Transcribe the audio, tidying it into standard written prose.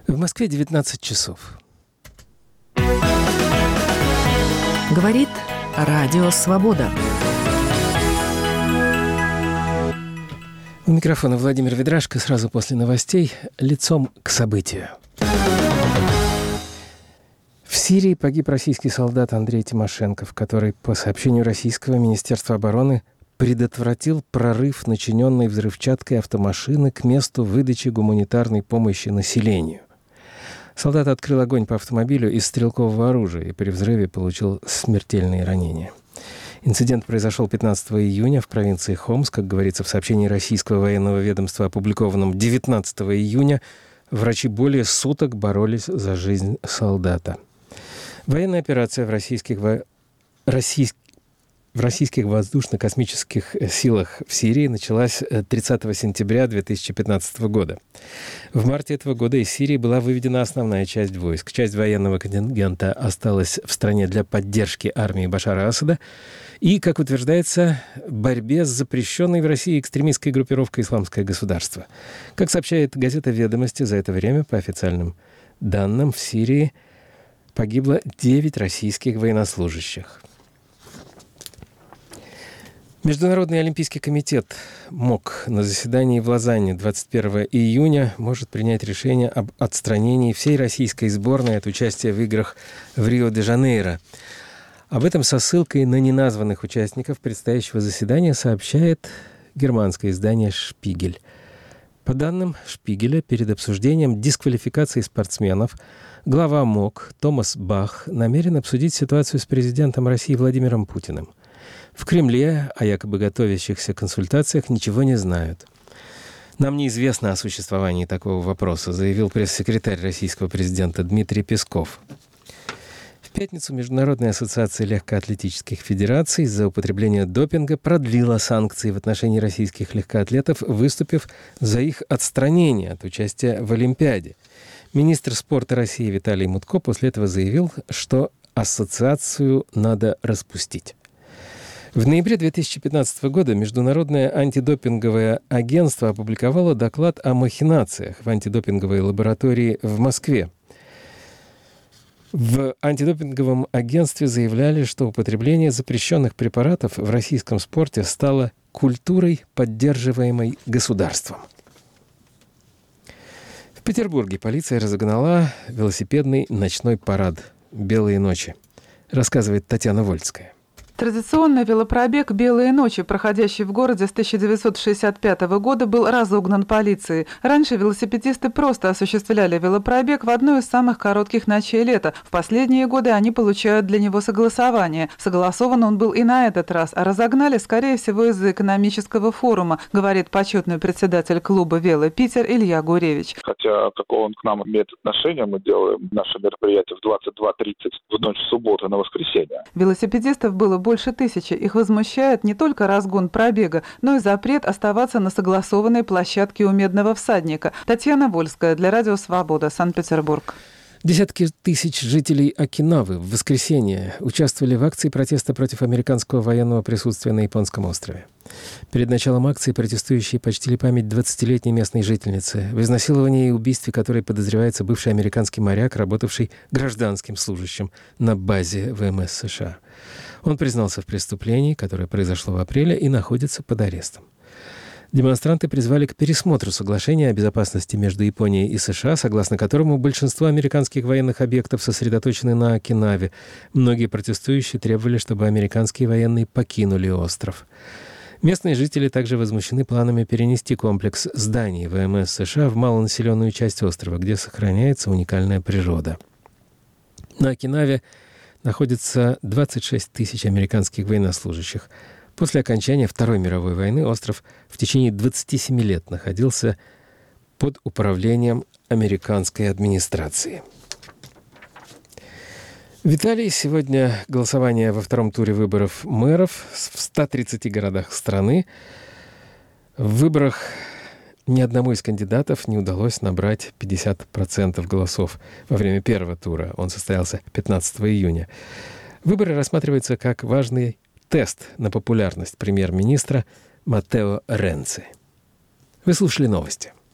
В Москве 19 часов. Говорит Радио Свобода. У микрофона Владимир Ведрашко. Сразу после новостей лицом к событию. В Сирии погиб российский солдат Андрей Тимошенков, который, по сообщению российского Министерства обороны, предотвратил прорыв начиненной взрывчаткой автомашины к месту выдачи гуманитарной помощи населению. Солдат открыл огонь по автомобилю из стрелкового оружия и при взрыве получил смертельные ранения. Инцидент произошел 15 июня в провинции Хомс, как говорится в сообщении российского военного ведомства, опубликованном 19 июня. Врачи более суток боролись за жизнь солдата. Военная операция в российских воздушно-космических силах в Сирии началась 30 сентября 2015 года. В марте этого года из Сирии была выведена основная часть войск. Часть военного контингента осталась в стране для поддержки армии Башара Асада и, как утверждается, борьбе с запрещенной в России экстремистской группировкой «Исламское государство». Как сообщает газета «Ведомости», за это время, по официальным данным, в Сирии погибло 9 российских военнослужащих. Международный олимпийский комитет МОК на заседании в Лозанне 21 июня может принять решение об отстранении всей российской сборной от участия в играх в Рио-де-Жанейро. Об этом со ссылкой на неназванных участников предстоящего заседания сообщает германское издание «Шпигель». По данным «Шпигеля», перед обсуждением дисквалификации спортсменов глава МОК Томас Бах намерен обсудить ситуацию с президентом России Владимиром Путиным. В Кремле о якобы готовящихся консультациях ничего не знают. «Нам неизвестно о существовании такого вопроса», заявил пресс-секретарь российского президента Дмитрий Песков. В пятницу Международная ассоциация легкоатлетических федераций за употребление допинга продлила санкции в отношении российских легкоатлетов, выступив за их отстранение от участия в Олимпиаде. Министр спорта России Виталий Мутко после этого заявил, что ассоциацию надо распустить. В ноябре 2015 года Международное антидопинговое агентство опубликовало доклад о махинациях в антидопинговой лаборатории в Москве. В антидопинговом агентстве заявляли, что употребление запрещенных препаратов в российском спорте стало культурой, поддерживаемой государством. В Петербурге полиция разогнала велосипедный ночной парад «Белые ночи», рассказывает Татьяна Вольская. Традиционный велопробег «Белые ночи», проходящий в городе с 1965 года, был разогнан полицией. Раньше велосипедисты просто осуществляли велопробег в одну из самых коротких ночей лета. В последние годы они получают для него согласование. Согласован он был и на этот раз, а разогнали, скорее всего, из-за экономического форума, говорит почетный председатель клуба «Вело Питер» Илья Гуревич. Хотя какое он к нам имеет отношение, мы делаем наше мероприятие в 22:30 в ночь субботы на воскресенье. Велосипедистов было больше 1000. Их возмущает не только разгон пробега, но и запрет оставаться на согласованной площадке у Медного всадника. Татьяна Вольская для Радио Свобода, Санкт-Петербург. Десятки тысяч жителей Окинавы в воскресенье участвовали в акции протеста против американского военного присутствия на японском острове. Перед началом акции протестующие почтили память 20-летней местной жительницы, в изнасиловании и убийстве которой подозревается бывший американский моряк, работавший гражданским служащим на базе ВМС США. Он признался в преступлении, которое произошло в апреле, и находится под арестом. Демонстранты призвали к пересмотру соглашения о безопасности между Японией и США, согласно которому большинство американских военных объектов сосредоточены на Окинаве. Многие протестующие требовали, чтобы американские военные покинули остров. Местные жители также возмущены планами перенести комплекс зданий ВМС США в малонаселенную часть острова, где сохраняется уникальная природа. На Окинаве находится 26 тысяч американских военнослужащих. После окончания Второй мировой войны остров в течение 27 лет находился под управлением американской администрации. В Италии сегодня голосование во втором туре выборов мэров в 130 городах страны. В выборах ни одному из кандидатов не удалось набрать 50% голосов во время первого тура. Он состоялся 15 июня. Выборы рассматриваются как важный тест на популярность премьер-министра Маттео Ренци. Вы слушали новости.